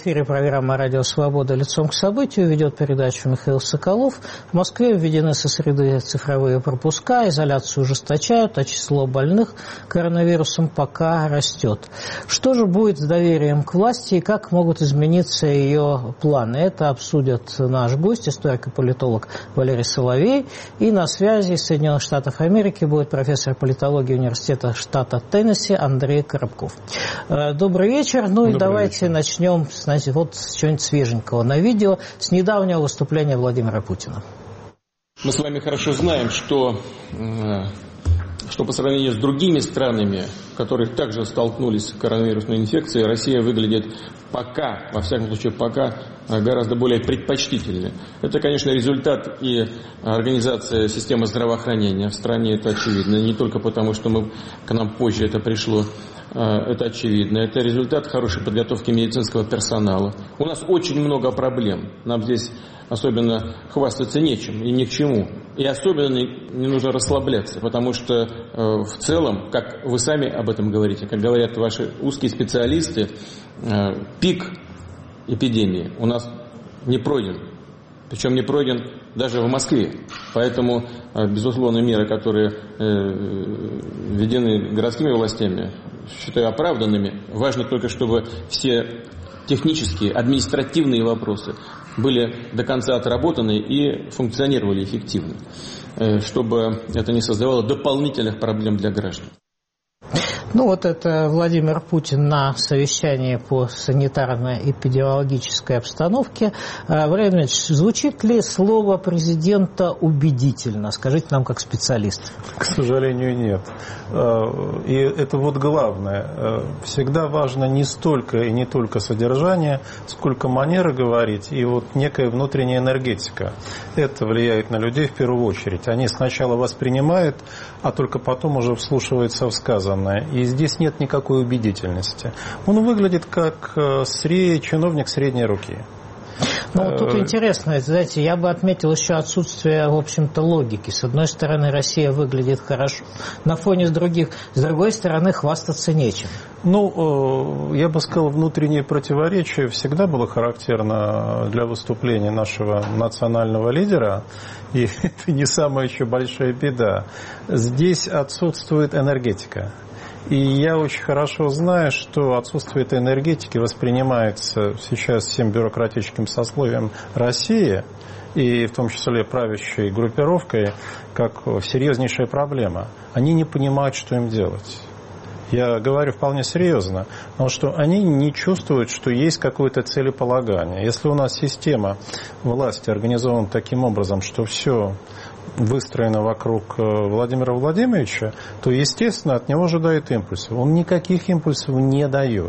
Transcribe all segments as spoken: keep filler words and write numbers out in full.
эфире программа «Радио Свобода. Лицом к событию». Ведет передачу Михаил Соколов. В Москве введены со среды цифровые пропуска, изоляцию ужесточают, а число больных коронавирусом пока растет. Что же будет с доверием к власти и как могут измениться ее планы? Это обсудит наш гость, историк и политолог Валерий Соловей. И на связи из Соединенных Штатов Америки будет профессор политологии университета штата Теннесси Андрей Коробков. Добрый вечер. Ну и Добрый давайте вечер. начнем знаете, вот с чего-нибудь свеженького на видео, с недавнего выступления Владимира Путина. Мы с вами хорошо знаем, что, что по сравнению с другими странами, которые также столкнулись с коронавирусной инфекцией, Россия выглядит пока, во всяком случае пока, гораздо более предпочтительно. Это, конечно, результат и организация системы здравоохранения в стране, это очевидно. Не только потому, что мы, к нам позже это пришло, это очевидно. Это результат хорошей подготовки медицинского персонала. У нас очень много проблем. Нам здесь особенно хвастаться нечем и ни к чему. И особенно не нужно расслабляться, потому что в целом, как вы сами об этом говорите, как говорят ваши узкие специалисты, пик эпидемии у нас не пройден. Причем не пройден даже в Москве. Поэтому, безусловно, меры, которые введены городскими властями, считаю оправданными. Важно только, чтобы все технические, административные вопросы были до конца отработаны и функционировали эффективно, чтобы это не создавало дополнительных проблем для граждан. Ну вот это Владимир Путин на совещании по санитарно-эпидемиологической обстановке. Валерий Ильич, звучит ли слово президента убедительно? Скажите нам как специалист. К сожалению, нет. И это вот главное. Всегда важно не столько и не только содержание, сколько манера говорить и вот некая внутренняя энергетика. Это влияет на людей в первую очередь. Они сначала воспринимают, а только потом уже вслушиваются в сказанное. И здесь нет никакой убедительности. Он выглядит как сре... чиновник средней руки. Ну, тут интересно, знаете, я бы отметил еще отсутствие, в общем-то, логики. С одной стороны, Россия выглядит хорошо на фоне с других, с другой стороны, хвастаться нечем. Ну, я бы сказал, внутреннее противоречие всегда было характерно для выступления нашего национального лидера, и это не самая еще большая беда. Здесь отсутствует энергетика. И я очень хорошо знаю, что отсутствие этой энергетики воспринимается сейчас всем бюрократическим сословием России, и в том числе правящей группировкой, как серьезнейшая проблема. Они не понимают, что им делать. Я говорю вполне серьезно, потому что они не чувствуют, что есть какое-то целеполагание. Если у нас система власти организована таким образом, что все выстроена вокруг Владимира Владимировича, то, естественно, от него ожидают импульсов. Он никаких импульсов не дает.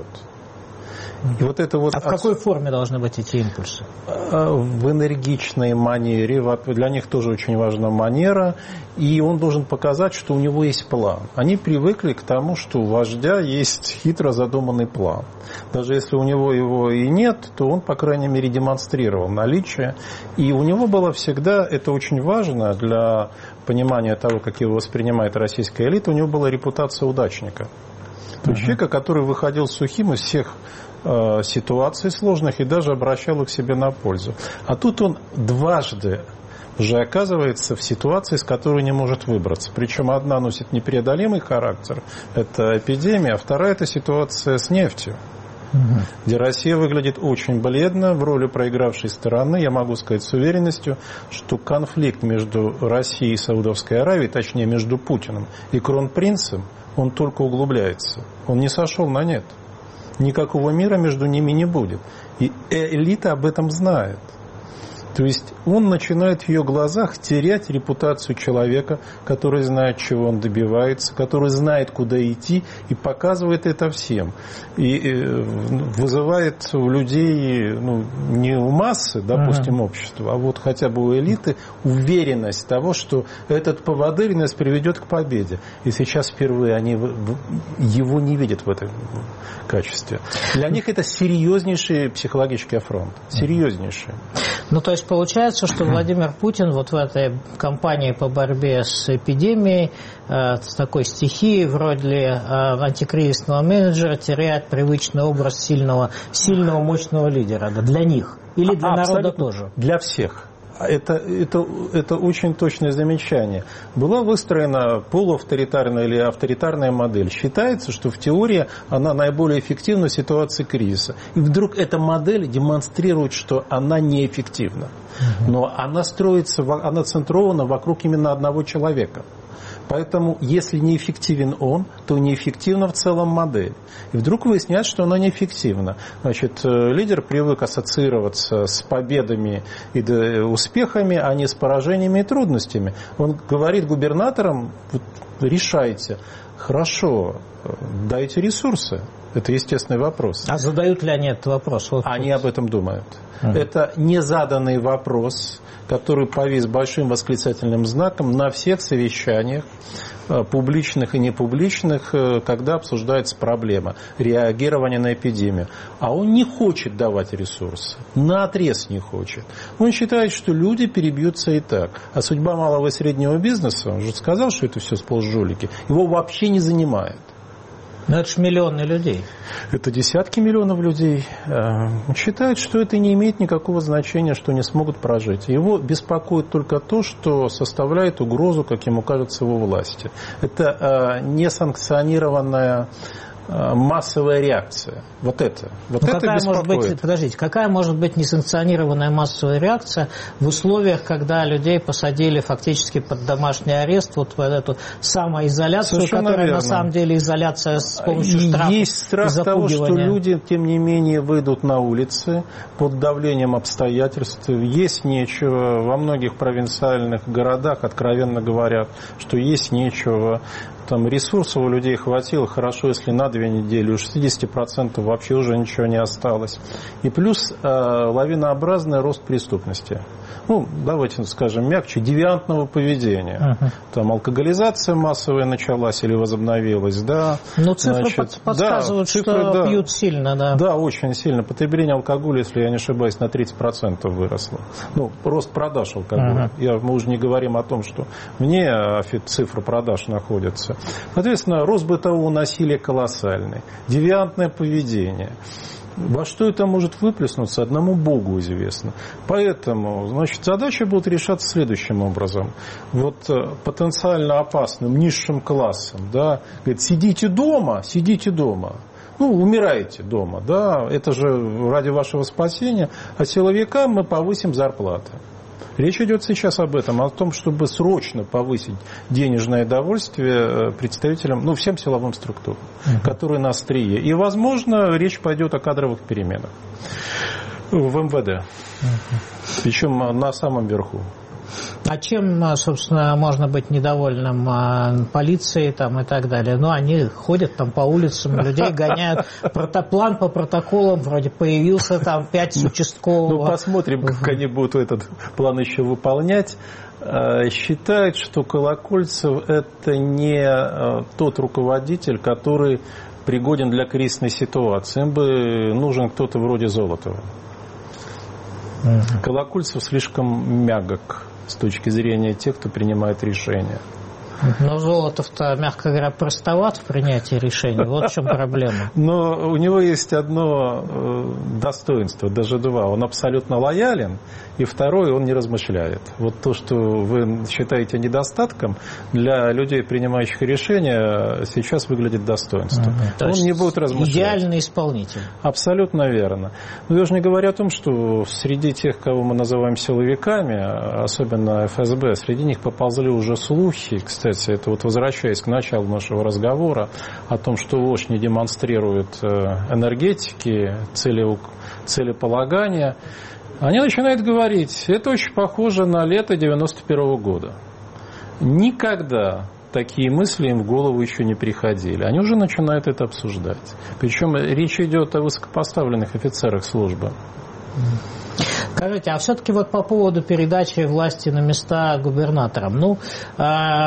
И вот это вот... А в какой форме должны быть эти импульсы? В энергичной манере. Для них тоже очень важна манера. И он должен показать, что у него есть план. Они привыкли к тому, что у вождя есть хитро задуманный план. Даже если у него его и нет, то он, по крайней мере, демонстрировал наличие. И у него было всегда, это очень важно для понимания того, как его воспринимает российская элита, у него была репутация удачника. То есть человека, который выходил сухим из всех ситуаций сложных и даже обращал их себе на пользу. А тут он дважды уже оказывается в ситуации, с которой не может выбраться. Причем одна носит непреодолимый характер, это эпидемия, а вторая это ситуация с нефтью, угу. где Россия выглядит очень бледно в роли проигравшей стороны. Я могу сказать с уверенностью, что конфликт между Россией и Саудовской Аравией, точнее между Путиным и кронпринцем, он только углубляется. Он не сошел на нет. Никакого мира между ними не будет. И элита об этом знает. То есть он начинает в ее глазах терять репутацию человека, который знает, чего он добивается, который знает, куда идти, и показывает это всем. И вызывает у людей, ну, не у массы, допустим, общества, а вот хотя бы у элиты уверенность того, что этот поводырь нас приведет к победе. И сейчас впервые они его не видят в этом качестве. Для них это серьезнейший психологический афронт. Серьезнейший. Ну, то есть получается, что Владимир Путин вот в этой кампании по борьбе с эпидемией, э, с такой стихией, вроде э, антикризисного менеджера, теряет привычный образ сильного, сильного, мощного лидера. Да, для них. Или для а, народа тоже? Для всех. Это, это, это очень точное замечание. Была выстроена полуавторитарная или авторитарная модель. Считается, что в теории она наиболее эффективна в ситуации кризиса. И вдруг эта модель демонстрирует, что она неэффективна. Но она строится, она центрована вокруг именно одного человека. Поэтому, если неэффективен он, то неэффективна в целом модель. И вдруг выясняется, что она неэффективна. Значит, лидер привык ассоциироваться с победами и успехами, а не с поражениями и трудностями. Он говорит губернаторам: решайте. Хорошо, дайте ресурсы. Это естественный вопрос. А задают ли они этот вопрос? Вот они об этом думают. Uh-huh. Это незаданный вопрос, который повис большим восклицательным знаком на всех совещаниях, публичных и непубличных, когда обсуждается проблема реагирования на эпидемию. А он не хочет давать ресурсы, наотрез не хочет. Он считает, что люди перебьются и так. А судьба малого и среднего бизнеса, он же сказал, что это все сплошь жулики, его вообще не занимает. Но это же миллионы людей. Это десятки миллионов людей. Он считает, что это не имеет никакого значения, что не смогут прожить. Его беспокоит только то, что составляет угрозу, как ему кажется, его власти. Это несанкционированная массовая реакция. Вот это. Вот ну, это какая беспокоит. Может быть, подождите, какая может быть несанкционированная массовая реакция в условиях, когда людей посадили фактически под домашний арест, вот в эту самоизоляцию, совершенно которая верно. На самом деле изоляция с помощью штрафов. Есть страх того, что люди, тем не менее, выйдут на улицы под давлением обстоятельств. Есть нечего. Во многих провинциальных городах откровенно говорят, что есть нечего. Там ресурсов у людей хватило, хорошо, если на две недели, у шестьдесят процентов вообще уже ничего не осталось. И плюс э, лавинообразный рост преступности. Ну, давайте скажем мягче, девиантного поведения. Uh-huh. Там алкоголизация массовая началась или возобновилась, да. Ну, цифры Значит, подсказывают, да, цифры, что да, пьют сильно, да. Да, очень сильно. Потребление алкоголя, если я не ошибаюсь, на тридцать процентов выросло. Ну, рост продаж алкоголя. Uh-huh. Я, мы уже не говорим о том, что вне цифры продаж находятся. Соответственно, рост бытового насилия колоссальный. Девиантное поведение. Во что это может выплеснуться, одному Богу известно. Поэтому, значит, задача будет решаться следующим образом. Вот потенциально опасным низшим классом, да, говорит, сидите дома, сидите дома. Ну, умираете дома, да, это же ради вашего спасения, а силовикам мы повысим зарплаты. Речь идет сейчас об этом, о том, чтобы срочно повысить денежное довольствие представителям, ну, всем силовым структурам, uh-huh. которые на острие. И, возможно, речь пойдет о кадровых переменах в эм вэ дэ, uh-huh. причем на самом верху. А чем, собственно, можно быть недовольным полицией там, и так далее? Ну, они ходят там по улицам, людей гоняют, протоплан по протоколам вроде появился, там пять участкового. Ну, посмотрим, как они будут этот план еще выполнять. Считают, что Колокольцев – это не тот руководитель, который пригоден для кризисной ситуации. Им бы нужен кто-то вроде Золотова. Колокольцев слишком мягок с точки зрения тех, кто принимает решения. Но Золотов-то, мягко говоря, простоват в принятии решений. Вот в чем проблема. Но у него есть одно достоинство, даже два. Он абсолютно лоялен, и второе, он не размышляет. Вот то, что вы считаете недостатком, для людей, принимающих решения, сейчас выглядит достоинством. Угу. Он не будет размышлять. Идеальный исполнитель. Абсолютно верно. Но я же не говорю о том, что среди тех, кого мы называем силовиками, особенно эф эс бэ, среди них поползли уже слухи, кстати, это вот возвращаясь к началу нашего разговора о том, что вождь не демонстрирует энергетики, целеполагания, они начинают говорить, это очень похоже на лето девяносто первого года. Никогда такие мысли им в голову еще не приходили. Они уже начинают это обсуждать. Причем речь идет о высокопоставленных офицерах службы. Скажите, а все-таки вот по поводу передачи власти на места губернаторам, ну, э,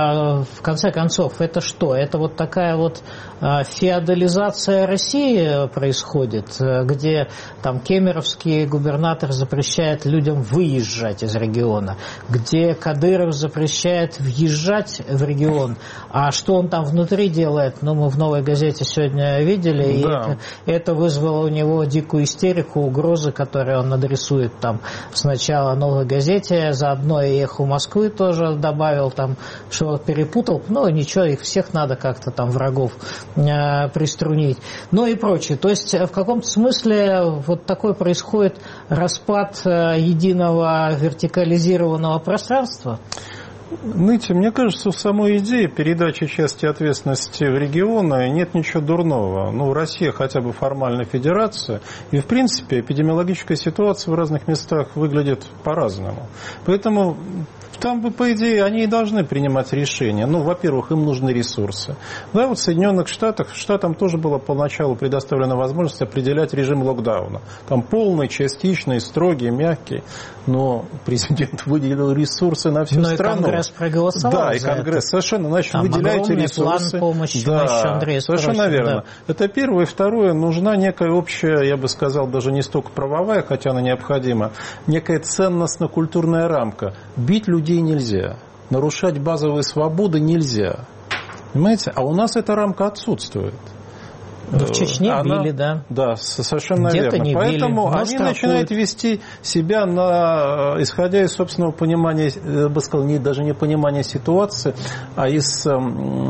в конце концов, это что? Это вот такая вот э, феодализация России происходит, где там кемеровский губернатор запрещает людям выезжать из региона, где Кадыров запрещает въезжать в регион, а что он там внутри делает, ну, мы в «Новой газете» сегодня видели, да. И это, это вызвало у него дикую истерику, угрозы, которые он адресует там сначала «Новой газете», заодно и «Эхо Москвы» тоже добавил, там, что перепутал, ну, ничего, их всех надо как-то там, врагов, э, приструнить, ну и прочее. То есть, в каком-то смысле вот такой происходит распад э, единого вертикализированного пространства? Знаете, мне кажется, в самой идее передачи части ответственности в регионы нет ничего дурного. Ну, Россия хотя бы формально федерация, и, в принципе, эпидемиологическая ситуация в разных местах выглядит по-разному. Поэтому там, по идее, они и должны принимать решения. Ну, во-первых, им нужны ресурсы. Да, вот в Соединенных Штатах, штатам тоже была поначалу предоставлена возможность определять режим локдауна. Там полный, частичный, строгий, мягкий. Но президент выделил ресурсы на всю но страну. Но и Конгресс проголосовал. Да, и Конгресс. Это. Совершенно. Значит, там выделяйте ресурсы. План помощи, да, Андрей совершенно спросит, верно. Да. Это первое. И второе. Нужна некая общая, я бы сказал, даже не столько правовая, хотя она необходима, некая ценностно-культурная рамка. Бить людей нельзя. Нарушать базовые свободы нельзя. Понимаете? А у нас эта рамка отсутствует. Да, в Чечне Она, били, да. Да, совершенно где-то верно. Не Поэтому били, они начинают вести себя, на, исходя из собственного понимания, я бы сказал, не, даже не понимания ситуации, а из э,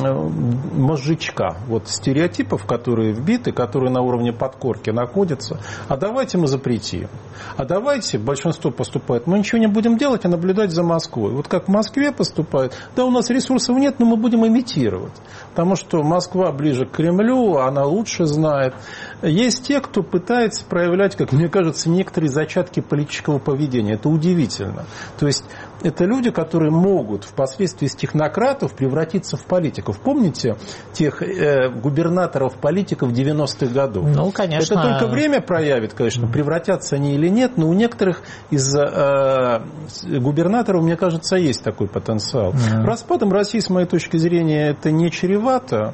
мозжечка. Вот стереотипов, которые вбиты, которые на уровне подкорки находятся. А давайте мы запретим. А давайте, большинство поступает, мы ничего не будем делать, а наблюдать за Москвой. Вот как в Москве поступает, да, у нас ресурсов нет, но мы будем имитировать. Потому что Москва ближе к Кремлю, она лучше знает. Есть те, кто пытается проявлять, как мне кажется, некоторые зачатки политического поведения. Это удивительно. То есть это люди, которые могут впоследствии из технократов превратиться в политиков. Помните тех э, губернаторов-политиков девяностых годов? Ну, конечно. Это только время проявит, конечно, превратятся они или нет, но у некоторых из э, губернаторов, мне кажется, есть такой потенциал. Mm-hmm. Распадом России, с моей точки зрения, это не чревато.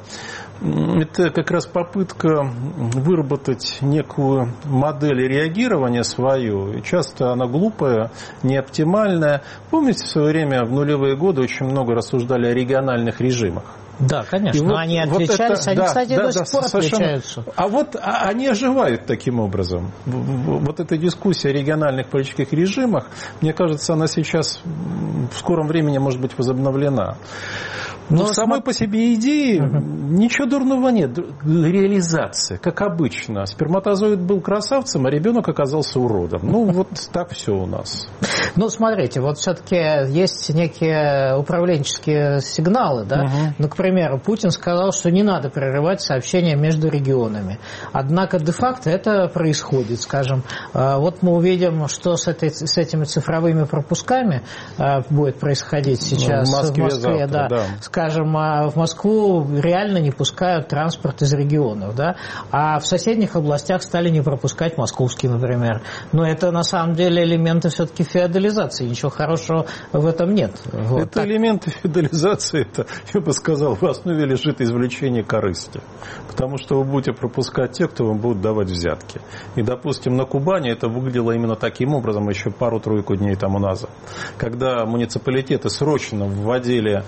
Это как раз попытка выработать некую модель реагирования свою. И часто она глупая, неоптимальная. Помните, в свое время, в нулевые годы, очень много рассуждали о региональных режимах. Да, конечно, и но вот, они вот отличались, это, они, да, кстати, да, до да, сих пор совершенно. Отличаются. А вот а, они оживают таким образом. Вот эта дискуссия о региональных политических режимах, мне кажется, она сейчас в скором времени может быть возобновлена. Но, Но в самой по себе идеи угу. ничего дурного нет. Реализация, как обычно. Сперматозоид был красавцем, а ребенок оказался уродом. Ну, вот так все у нас. Ну, смотрите, вот все-таки есть некие управленческие сигналы, да? Угу. Ну, к примеру, Путин сказал, что не надо прерывать сообщения между регионами. Однако, де-факто это происходит, скажем. Вот мы увидим, что с, этой, с этими цифровыми пропусками будет происходить сейчас ну, в Москве. В Москве завтра, да. да. Скажем, в Москву реально не пускают транспорт из регионов, да? А в соседних областях стали не пропускать московский, например. Но это на самом деле элементы все-таки феодализации. Ничего хорошего в этом нет. Вот это так. Элементы феодализации, это, я бы сказал, в основе лежит извлечение корысти. Потому что вы будете пропускать тех, кто вам будет давать взятки. И, допустим, на Кубани это выглядело именно таким образом еще пару-тройку дней тому назад. Когда муниципалитеты срочно вводили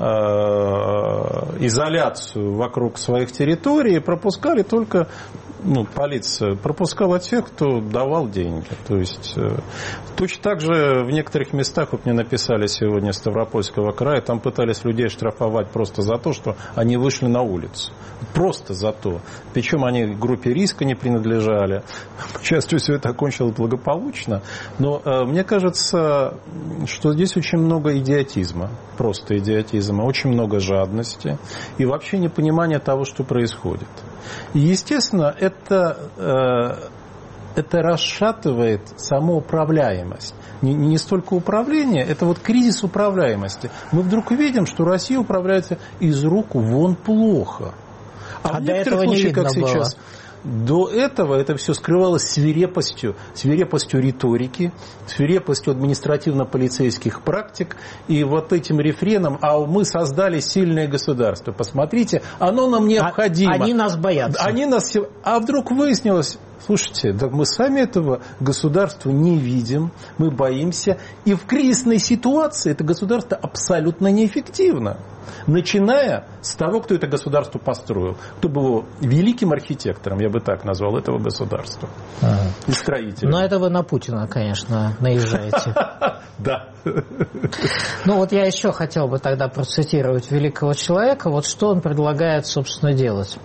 изоляцию вокруг своих территорий, пропускали только, ну, полиция пропускала тех, кто давал деньги. То есть точно так же в некоторых местах, вот мне написали сегодня Ставропольского края, там пытались людей штрафовать просто за то, что они вышли на улицу. Просто за то. Причем они группе риска не принадлежали. К счастью, все это окончилось благополучно. Но э, мне кажется, что здесь очень много идиотизма. Просто идиотизма. Очень много жадности. И вообще непонимания того, что происходит. И, естественно, это... Э, это расшатывает самоуправляемость. Не, не столько управление, это вот кризис управляемости. Мы вдруг видим, что Россия управляется из рук вон плохо. А, а в некоторых случаях, как сейчас... До этого это все скрывалось свирепостью, свирепостью риторики, свирепостью административно-полицейских практик и вот этим рефреном: а мы создали сильное государство. Посмотрите, оно нам необходимо. Они нас боятся. Они нас... А вдруг выяснилось... Слушайте, да мы сами этого государства не видим, мы боимся, и в кризисной ситуации это государство абсолютно неэффективно. Начиная с того, кто это государство построил, кто был великим архитектором, я бы так назвал, этого государства, ага. И строителем. Но это вы на Путина, конечно, наезжаете. Да. Ну вот я еще хотел бы тогда процитировать великого человека, вот что он предлагает, собственно, делать.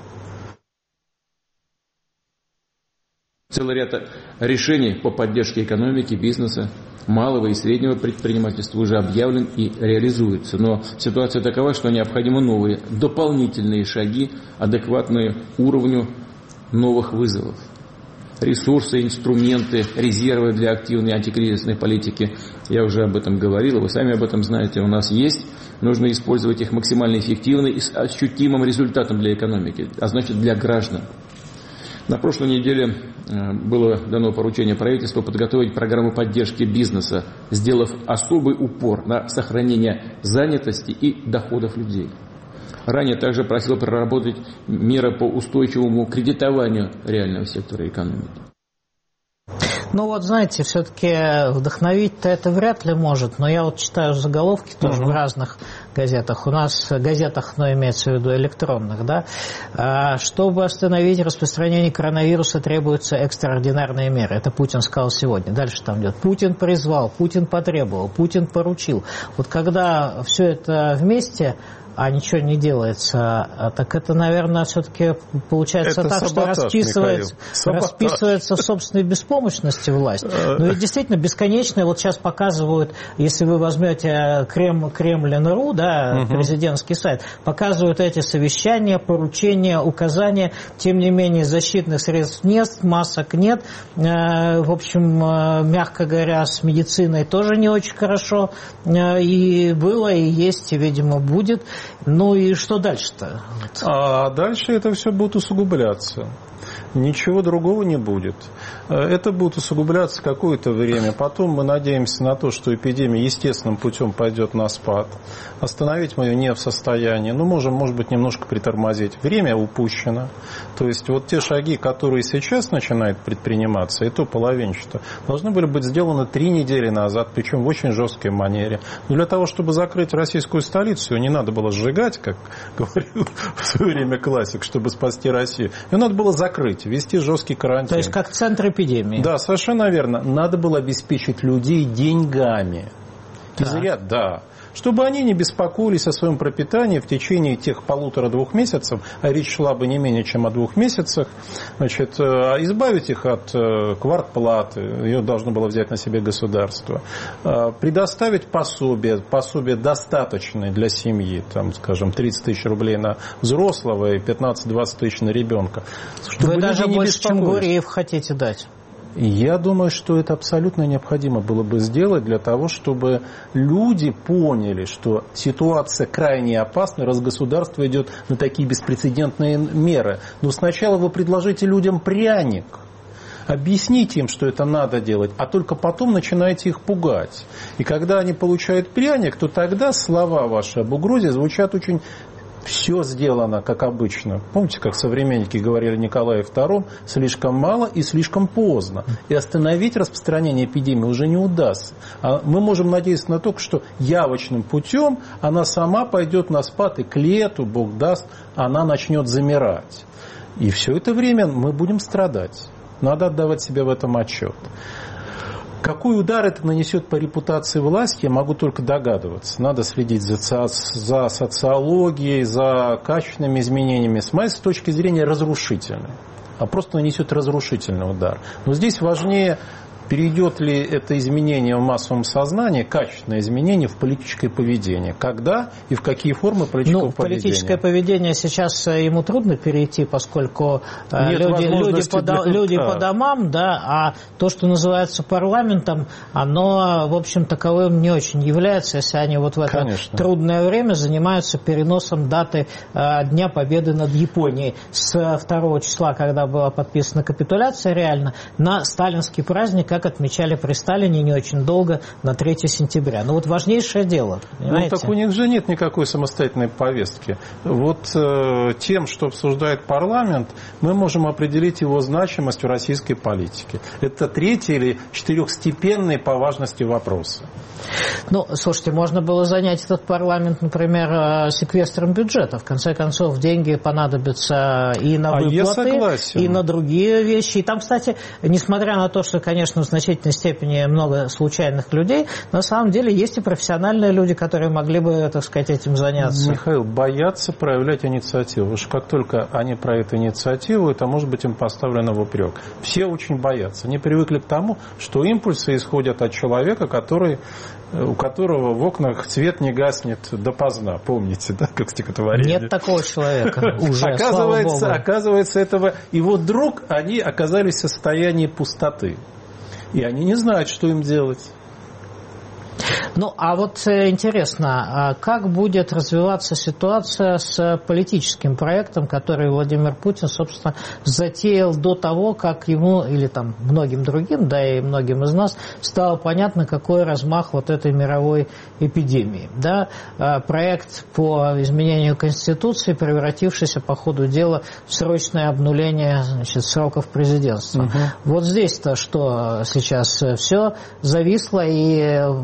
Целый ряд решений по поддержке экономики, бизнеса, малого и среднего предпринимательства уже объявлен и реализуется. Но ситуация такова, что необходимы новые, дополнительные шаги, адекватные уровню новых вызовов. Ресурсы, инструменты, резервы для активной антикризисной политики, я уже об этом говорил, вы сами об этом знаете, у нас есть. Нужно использовать их максимально эффективно и с ощутимым результатом для экономики, а значит для граждан. На прошлой неделе было дано поручение правительству подготовить программу поддержки бизнеса, сделав особый упор на сохранение занятости и доходов людей. Ранее также просил проработать меры по устойчивому кредитованию реального сектора экономики. Ну вот, знаете, все-таки вдохновить-то это вряд ли может, но я вот читаю заголовки тоже uh-huh. в разных газетах. У нас в газетах, но имеется в виду электронных, да. Чтобы остановить распространение коронавируса, требуются экстраординарные меры. Это Путин сказал сегодня. Дальше там идет: Путин призвал, Путин потребовал, Путин поручил. Вот когда все это вместе, а ничего не делается, так это, наверное, все-таки получается это так, саботаж, что расписывается, расписывается в собственной беспомощности власть. Ну и действительно бесконечная, вот сейчас показывают, если вы возьмете Крем, Кремль точка ру, да, угу. президентский сайт, показывают эти совещания, поручения, указания, тем не менее защитных средств нет, масок нет, в общем, мягко говоря, с медициной тоже не очень хорошо, и было, и есть, и, видимо, будет. Ну и что дальше-то? А дальше это все будет усугубляться. Ничего другого не будет. Это будет усугубляться какое-то время. Потом мы надеемся на то, что эпидемия естественным путем пойдет на спад. Остановить мы ее не в состоянии. Ну, можем, может быть, немножко притормозить. Время упущено. То есть вот те шаги, которые сейчас начинают предприниматься, и то половинчато, должны были быть сделаны три недели назад, причем в очень жесткой манере. Но для того, чтобы закрыть российскую столицу, ее не надо было сжигать, как говорил в свое время классик, чтобы спасти Россию. Ее надо было закрыть, ввести жесткий карантин. То есть как центр эпидемии. Да, совершенно верно. Надо было обеспечить людей деньгами. Да. Изряд, да. Чтобы они не беспокоились о своем пропитании в течение тех полутора-двух месяцев, а речь шла бы не менее чем о двух месяцах, значит, избавить их от квартплаты, ее должно было взять на себя государство, предоставить пособие, пособие достаточное для семьи, там, скажем, тридцать тысяч рублей на взрослого и пятнадцать-двадцать тысяч на ребенка. Вы даже больше, чем Гурьев, хотите дать. Я думаю, что это абсолютно необходимо было бы сделать для того, чтобы люди поняли, что ситуация крайне опасна, раз государство идет на такие беспрецедентные меры. Но сначала вы предложите людям пряник, объясните им, что это надо делать, а только потом начинаете их пугать. И когда они получают пряник, то тогда слова ваши об угрозе звучат очень... Все сделано, как обычно. Помните, как современники говорили Николаю второму, слишком мало и слишком поздно. И остановить распространение эпидемии уже не удастся. А мы можем надеяться на то, что явочным путем она сама пойдет на спад, и к лету, Бог даст, она начнет замирать. И все это время мы будем страдать. Надо отдавать себе в этом отчет. Какой удар это нанесет по репутации власти, я могу только догадываться. Надо следить за, за социологией, за качественными изменениями. С моей точки зрения, разрушительный. А просто нанесет разрушительный удар. Но здесь важнее перейдет ли это изменение в массовом сознании, качественное изменение в политическое поведение? Когда и в какие формы политического ну, поведения? Политическое поведение сейчас ему трудно перейти, поскольку Нет люди, люди, по, для... люди а. по домам, да, а то, что называется парламентом, оно, в общем, таковым не очень является, если они вот в это Конечно. трудное время занимаются переносом даты э, Дня Победы над Японией с второго числа, когда была подписана капитуляция реально, на сталинский праздник, как отмечали при Сталине не очень долго, на третье сентября. Ну вот важнейшее дело. Понимаете? Ну так у них же нет никакой самостоятельной повестки. Вот э, тем, что обсуждает парламент, мы можем определить его значимость в российской политике. Это третий или четырехстепенный по важности вопросы. Ну, слушайте, можно было занять этот парламент, например, секвестром бюджета. В конце концов, деньги понадобятся и на выплаты, а и на другие вещи. И там, кстати, несмотря на то, что, конечно, в значительной степени много случайных людей, на самом деле есть и профессиональные люди, которые могли бы, так сказать, этим заняться. Михаил, боятся проявлять инициативу. Уж как только они проявят инициативу, это может быть им поставлено в упрек. Все очень боятся. Они привыкли к тому, что импульсы исходят от человека, который... у которого в окнах свет не гаснет допоздна. Помните, да, как стихотворение? Нет такого человека уже, оказывается, оказывается, этого... И вот вдруг они оказались в состоянии пустоты. И они не знают, что им делать. Ну, а вот интересно, как будет развиваться ситуация с политическим проектом, который Владимир Путин, собственно, затеял до того, как ему, или там многим другим, да и многим из нас, стало понятно, какой размах вот этой мировой эпидемии. Да? Проект по изменению Конституции, превратившийся по ходу дела в срочное обнуление, значит, сроков президентства. Угу. Вот здесь-то что сейчас все зависло, и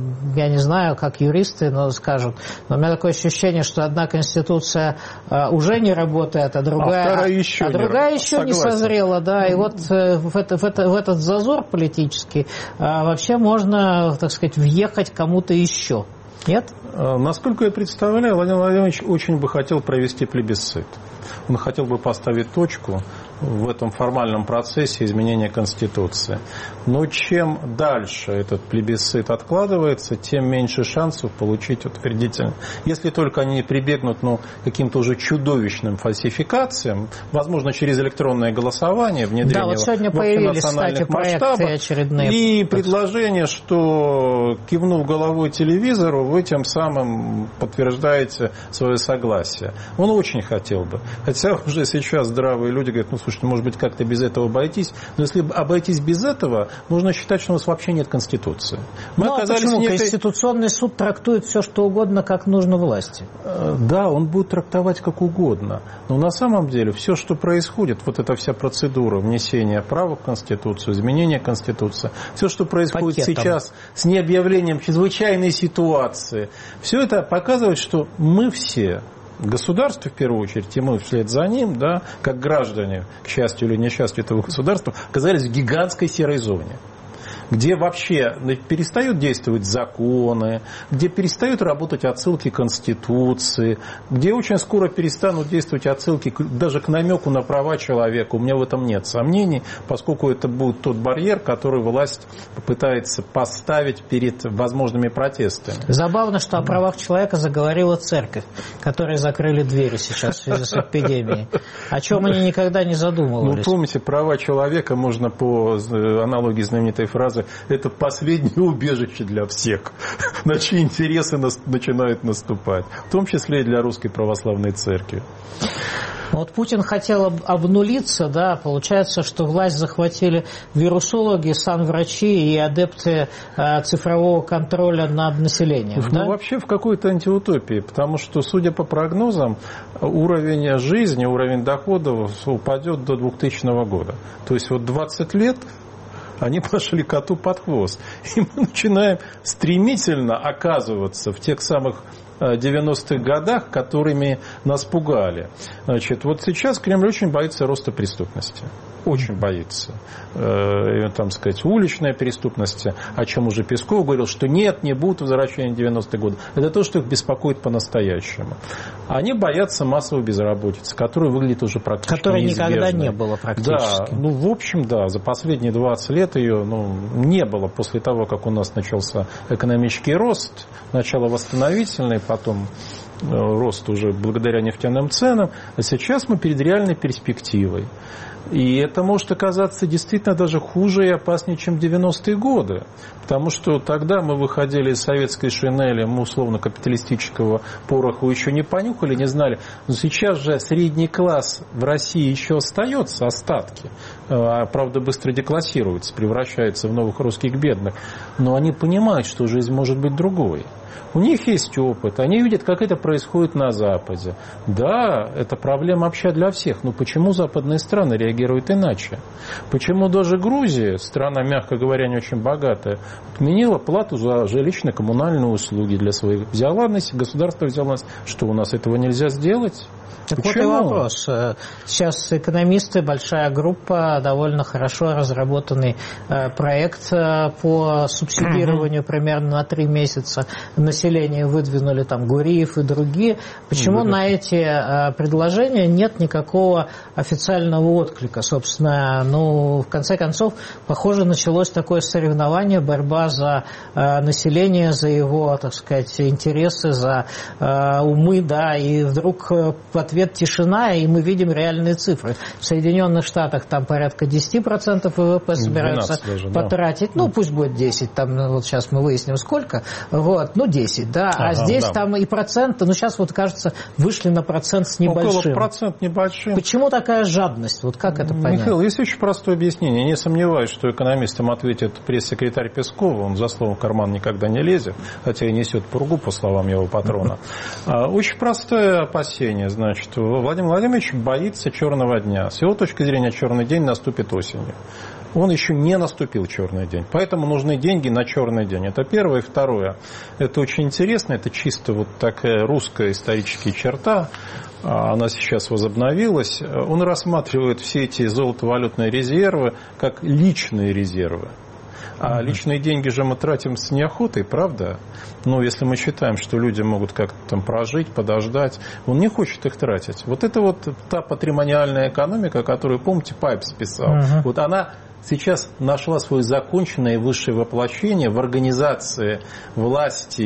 я не знаю, как юристы, но скажут, но у меня такое ощущение, что одна Конституция а, уже не работает, а другая, а еще, а другая не, еще не созрела. Да, и вот в, это, в, это, в этот зазор политический а, вообще можно, так сказать, въехать кому-то еще. Нет? Насколько я представляю, Владимир Владимирович очень бы хотел провести плебисцит. Он хотел бы поставить точку в этом формальном процессе изменения Конституции. Но чем дальше этот плебисцит откладывается, тем меньше шансов получить утвердительно. Если только они не прибегнут ну, к каким-то уже чудовищным фальсификациям, возможно, через электронное голосование, внедрение да, вот сегодня появились, кстати, проекты очередные. И предложение, что, кивнув головой телевизору, вы тем самым подтверждаете свое согласие. Он очень хотел бы. Хотя уже сейчас здравые люди говорят, ну, слушайте, может быть, как-то без этого обойтись. Но если обойтись без этого, можно считать, что у нас вообще нет Конституции. Мы ну, оказались а почему? Некой... Конституционный суд трактует все, что угодно, как нужно власти. Да, он будет трактовать как угодно. Но на самом деле все, что происходит, вот эта вся процедура внесения права в Конституцию, изменения Конституции, все, что происходит Пакетом. Сейчас с необъявлением чрезвычайной ситуации, все это показывает, что мы все... Государство, в первую очередь, и мы вслед за ним, да, как граждане, к счастью или несчастью этого государства, оказались в гигантской серой зоне, где вообще перестают действовать законы, где перестают работать отсылки к Конституции, где очень скоро перестанут действовать отсылки даже к намеку на права человека. У меня в этом нет сомнений, поскольку это будет тот барьер, который власть попытается поставить перед возможными протестами. Забавно, что о правах человека заговорила церковь, которой закрыли двери сейчас в связи с эпидемией. О чем они никогда не задумывались. Ну, помните, права человека можно по аналогии знаменитой фразы это последнее убежище для всех, на чьи интересы начинают наступать, в том числе и для Русской Православной Церкви. Вот Путин хотел обнулиться, да, получается, что власть захватили вирусологи, санврачи и адепты э, цифрового контроля над населением. Ну, да? вообще в какой-то антиутопии, потому что, судя по прогнозам, уровень жизни, уровень доходов упадет до двухтысячного года. То есть вот двадцать лет они пошли коту под хвост. И мы начинаем стремительно оказываться в тех самых девяностых годах, которыми нас пугали. Значит, вот сейчас Кремль очень боится роста преступности. Очень боится. Э, там сказать, уличная преступность, о чем уже Песков говорил, что нет, не будет возвращения девяностых годов. Это то, что их беспокоит по-настоящему. Они боятся массовой безработицы, которая выглядит уже практически Которой неизбежной. никогда не было практически. Да, ну, в общем, да, за последние двадцать лет ее ну, не было после того, как у нас начался экономический рост, начало восстановительный, потом рост уже благодаря нефтяным ценам, а сейчас мы перед реальной перспективой. И это может оказаться действительно даже хуже и опаснее, чем девяностые годы. Потому что тогда мы выходили из советской шинели, мы условно капиталистического пороху еще не понюхали, не знали. Но сейчас же средний класс в России еще остается, остатки. Правда, быстро деклассируются, превращаются в новых русских бедных. Но они понимают, что жизнь может быть другой. У них есть опыт, они видят, как это происходит на Западе. Да, это проблема общая для всех, но почему западные страны реагируют иначе? Почему даже Грузия, страна, мягко говоря, не очень богатая, отменила плату за жилищно-коммунальные услуги для своих? Взяла на себя, государство взяло на себя. Что, у нас этого нельзя сделать? Так Почему? вот и вопрос. Сейчас экономисты, большая группа, довольно хорошо разработанный проект по субсидированию примерно на три месяца населения выдвинули, там Гуриев и другие. Почему mm-hmm. на эти предложения нет никакого официального отклика? Собственно, ну, в конце концов, похоже, началось такое соревнование, борьба за население, за его, так сказать, интересы, за умы, да, и вдруг в ответ тишина, и мы видим реальные цифры. В Соединенных Штатах там порядка десять процентов ВВП собираются даже, потратить. Да. Ну, пусть будет десять, там вот сейчас мы выясним сколько. Вот, ну, десять, да. Ага, а здесь да. там и проценты, ну, сейчас вот, кажется, вышли на процент с небольшим. Около процент небольшим. Почему такая жадность? Вот как это понять? Михаил, есть очень простое объяснение. Не сомневаюсь, что экономистам ответит пресс-секретарь Пескова. Он за словом в карман никогда не лезет, хотя и несет пургу, по словам его патрона. Очень простое опасение, значит, Владимир Владимирович боится черного дня. С его точки зрения, черный день наступит осенью. Он еще не наступил черный день. Поэтому нужны деньги на черный день. Это первое. И второе. Это очень интересно. Это чисто вот такая русская историческая черта. Она сейчас возобновилась. Он рассматривает все эти золотовалютные резервы как личные резервы. А личные деньги же мы тратим с неохотой, правда? Ну, если мы считаем, что люди могут как-то там прожить, подождать, он не хочет их тратить. Вот это вот та патримониальная экономика, которую, помните, Пайпс писал. Uh-huh. Вот она сейчас нашла свое законченное высшее воплощение в организации власти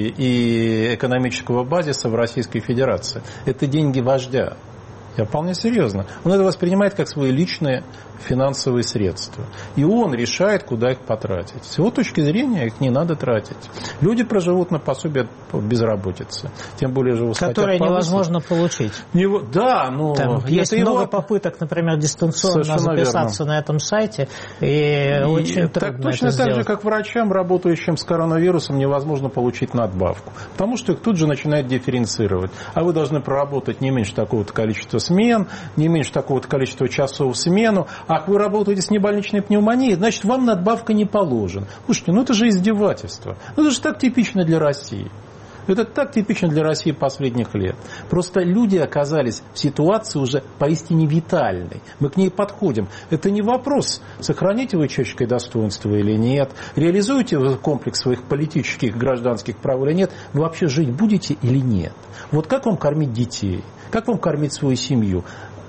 и экономического базиса в Российской Федерации. Это деньги вождя. Я вполне серьезно. Он это воспринимает как свои личные финансовые средства. И он решает, куда их потратить. С его точки зрения их не надо тратить. Люди проживут на пособие от безработицы. Тем более же которое невозможно получить. Него, да, но... Там есть много его... попыток, например, дистанционно совершенно записаться верно. На этом сайте. И, и очень так, трудно точно это так сделать. же, как врачам, работающим с коронавирусом, невозможно получить надбавку. Потому что их тут же начинают дифференцировать. А вы должны проработать не меньше такого-то количества смен, не меньше такого-то количества часов в смену. Ах, вы работаете с небольничной пневмонией, значит, вам надбавка не положена. Слушайте, ну это же издевательство. Ну это же так типично для России. Это так типично для России последних лет. Просто люди оказались в ситуации уже поистине витальной. Мы к ней подходим. Это не вопрос, сохраните вы человеческое достоинство или нет, реализуете вы комплекс своих политических, гражданских прав или нет, вы вообще жить будете или нет. Вот как вам кормить детей? Как вам кормить свою семью?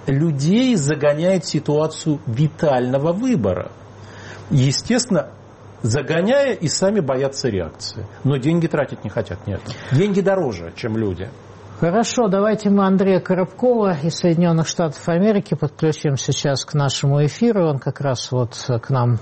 Людей загоняет в ситуацию витального выбора. Естественно, загоняя, и сами боятся реакции. Но деньги тратить не хотят, нет. Деньги дороже, чем люди. Хорошо, давайте мы Андрея Коробкова из Соединенных Штатов Америки подключим сейчас к нашему эфиру. Он как раз вот к нам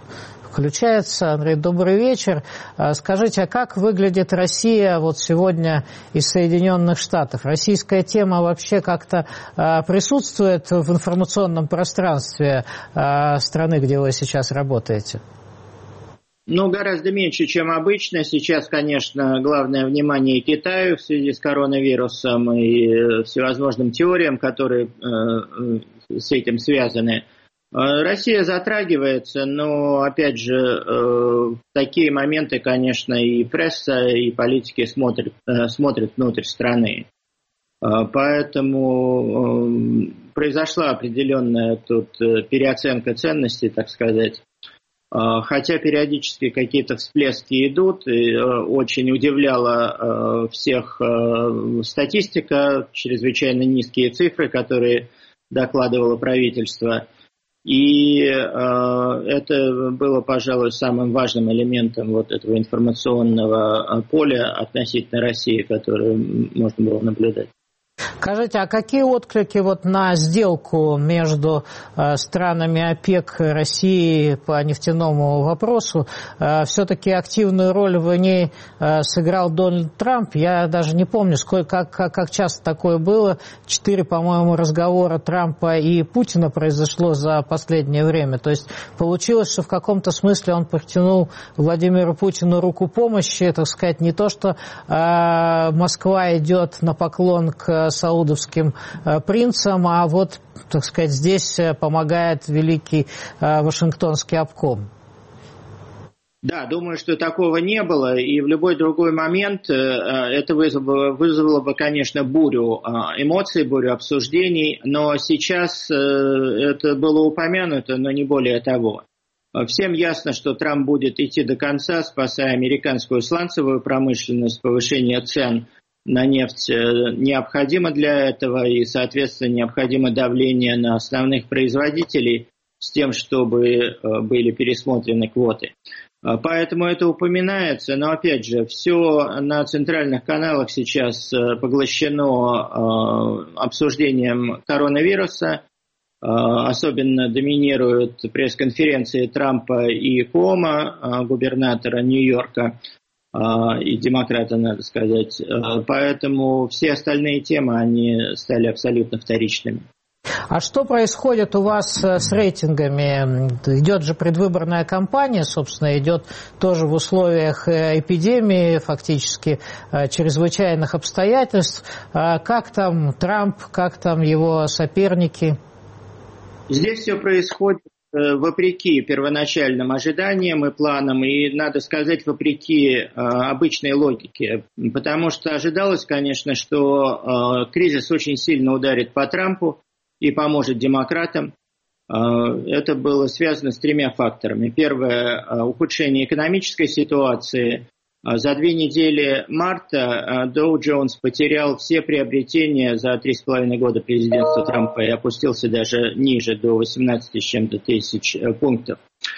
включается. Андрей, добрый вечер. Скажите, а как выглядит Россия вот сегодня из Соединенных Штатов? Российская тема вообще как-то присутствует в информационном пространстве страны, где вы сейчас работаете? Ну, гораздо меньше, чем обычно. Сейчас, конечно, главное внимание Китаю в связи с коронавирусом и всевозможным теориям, которые с этим связаны. Россия затрагивается, но, опять же, в такие моменты, конечно, и пресса, и политики смотрят, смотрят внутрь страны. Поэтому произошла определенная тут переоценка ценностей, так сказать. Хотя периодически какие-то всплески идут, и очень удивляла всех статистика, чрезвычайно низкие цифры, которые докладывало правительство. И э, это было, пожалуй, самым важным элементом вот этого информационного поля относительно России, которое можно было наблюдать. Скажите, а какие отклики вот на сделку между э, странами ОПЕК и Россией по нефтяному вопросу? Э, все-таки активную роль в ней э, сыграл Дональд Трамп. Я даже не помню, сколько, как, как часто такое было. Четыре, по-моему, разговора Трампа и Путина произошло за последнее время. То есть получилось, что в каком-то смысле он протянул Владимиру Путину руку помощи. Так сказать, не то, что э, Москва идет на поклон к саудовским принцам, а вот, так сказать, здесь помогает великий Вашингтонский обком. Да, думаю, что такого не было, и в любой другой момент это вызвало, вызвало бы, конечно, бурю эмоций, бурю обсуждений, но сейчас это было упомянуто, но не более того. Всем ясно, что Трамп будет идти до конца, спасая американскую сланцевую промышленность, повышение цен на нефть необходимо для этого, и, соответственно, необходимо давление на основных производителей с тем, чтобы были пересмотрены квоты. Поэтому это упоминается, но, опять же, все на центральных каналах сейчас поглощено обсуждением коронавируса. Особенно доминируют пресс-конференции Трампа и Куомо, губернатора Нью-Йорка, и демократа, надо сказать. Поэтому все остальные темы, они стали абсолютно вторичными. А что происходит у вас с рейтингами? Идет же предвыборная кампания, собственно, идет тоже в условиях эпидемии, фактически чрезвычайных обстоятельств. Как там Трамп, как там его соперники? Здесь все происходит вопреки первоначальным ожиданиям и планам, и, надо сказать, вопреки э, обычной логике. Потому что ожидалось, конечно, что э, кризис очень сильно ударит по Трампу и поможет демократам. Э, это было связано с тремя факторами. Первое – ухудшение экономической ситуации. За две недели марта Dow Jones потерял все приобретения за три с половиной года президентства Трампа и опустился даже ниже, до восемнадцати с чем-то тысяч пунктов.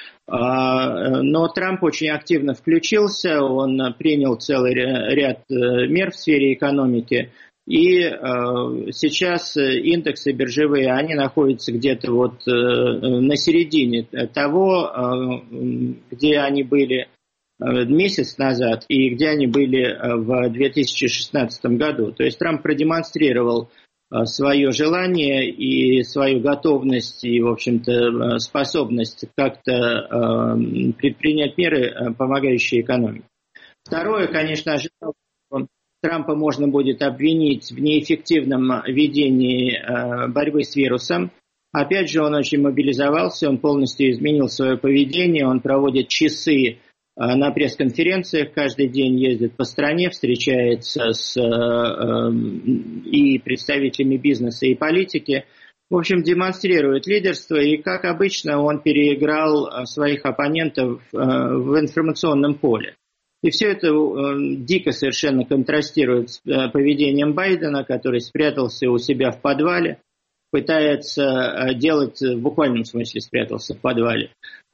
Но Трамп очень активно включился, он принял целый ряд мер в сфере экономики. И сейчас индексы биржевые, они находятся где-то вот на середине того, где они были месяц назад и где они были в две тысячи шестнадцатом году. То есть Трамп продемонстрировал свое желание и свою готовность и, в общем-то, способность как-то предпринять меры, помогающие экономике. Второе, конечно, ожидал, что Трампа можно будет обвинить в неэффективном ведении борьбы с вирусом. Опять же, он очень мобилизовался, он полностью изменил свое поведение, он проводит часы на пресс-конференциях, каждый день ездит по стране, встречается с э, и представителями бизнеса, и политики. В общем, демонстрирует лидерство, и, как обычно, он переиграл своих оппонентов э, в информационном поле. И все это э, дико совершенно контрастирует с э, поведением Байдена, который спрятался у себя в подвале, пытается делать, в буквальном смысле спрятался в подвале,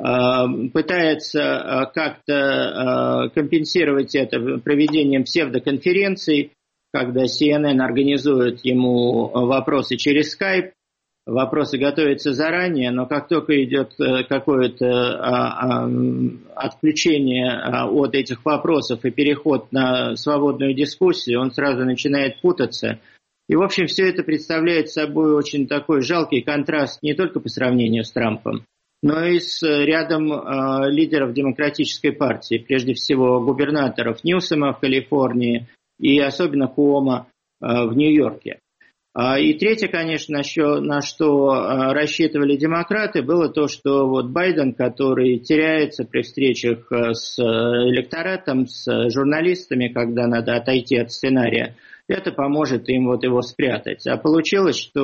пытается как-то компенсировать это проведением псевдоконференций, когда си эн эн организует ему вопросы через Skype, вопросы готовятся заранее, но как только идет какое-то отключение от этих вопросов и переход на свободную дискуссию, он сразу начинает путаться. И, в общем, все это представляет собой очень такой жалкий контраст не только по сравнению с Трампом, но и с рядом э, лидеров Демократической партии, прежде всего губернаторов Ньюсома в Калифорнии и особенно Куомо э, в Нью-Йорке. И третье, конечно, на что рассчитывали демократы, было то, что вот Байден, который теряется при встречах с электоратом, с журналистами, когда надо отойти от сценария, это поможет им вот его спрятать. А получилось, что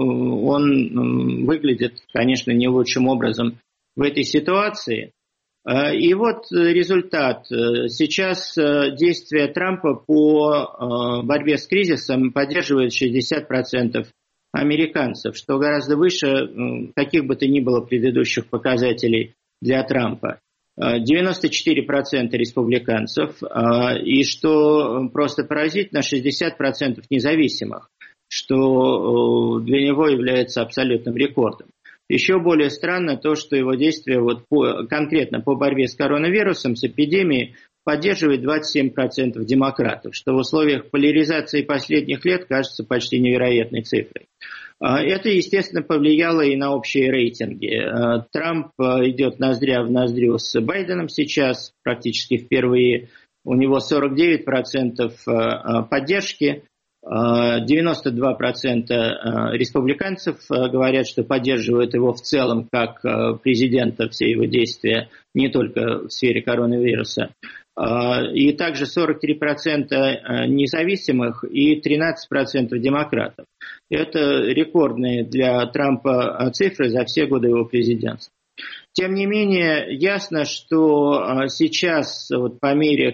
он выглядит, конечно, не лучшим образом в этой ситуации. И вот результат. Сейчас действия Трампа по борьбе с кризисом поддерживает шестьдесят процентов американцев, что гораздо выше каких бы то ни было предыдущих показателей для Трампа. девяносто четыре процента республиканцев, и что просто поразительно, шестьдесят процентов независимых, что для него является абсолютным рекордом. Еще более странно то, что его действия вот по, конкретно по борьбе с коронавирусом, с эпидемией, поддерживает двадцать семь процентов демократов, что в условиях поляризации последних лет кажется почти невероятной цифрой. Это, естественно, повлияло и на общие рейтинги. Трамп идет ноздря в ноздрю с Байденом сейчас, практически впервые. У него сорок девять процентов поддержки. девяносто два процента республиканцев говорят, что поддерживают его в целом как президента, все его действия, не только в сфере коронавируса. И также сорок три процента независимых и тринадцать процентов демократов. Это рекордные для Трампа цифры за все годы его президентства. Тем не менее, ясно, что сейчас, вот по мере